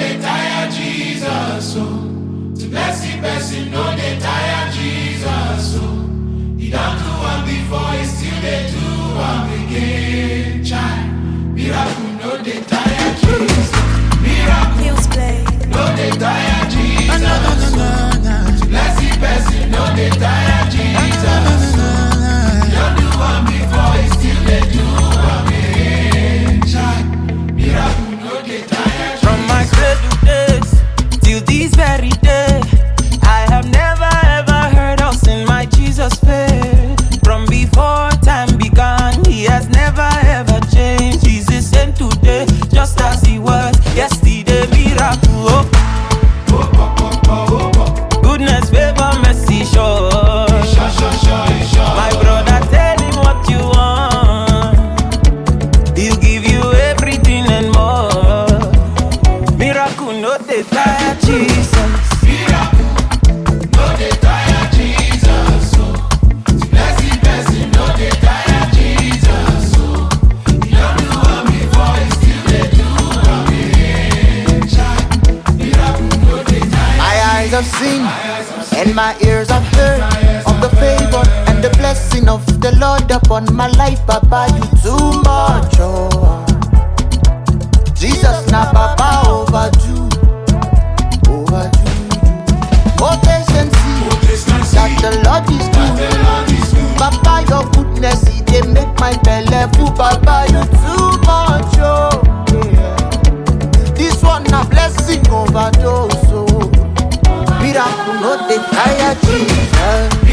dey tire Jesus, so to bless the person, no dey tire Jesus, so he don't do one before, he still dey do one again. Child, miracle no dey tire Jesus, miracle no dey tire Jesus, so to bless the person, no dey tire Jesus, so he don't do one before, he still dey do one again. Child, miracle no dey tire Jesus. From my cradle days till this very day, I have never ever heard or seen my Jesus fail. From before time began, he has never ever changed. He's the same today, just as he was yesterday. Miracle, oh. Goodness, favor, mercy, sure. My brother, tell him what you want. He'll give you everything and more. Miracle, no dey tire Jesus. Miracle no dey tire Jesus, so to bless the person, no dey tire Jesus, so he don't do one before, he still dey do one again. Child, miracle no dey tire. My eyes have seen and my ears have heard of the favor and the blessing of the Lord upon my life. Papa, you too much, oh. Jesus, now Papa overdue. Oh, taste and see that the Lord is good. Papa, your goodness, it dey make my belly full. Papa, you too much, oh. Yeah. This one a blessing overdose, oh. Miracle, no dey tire Jesus.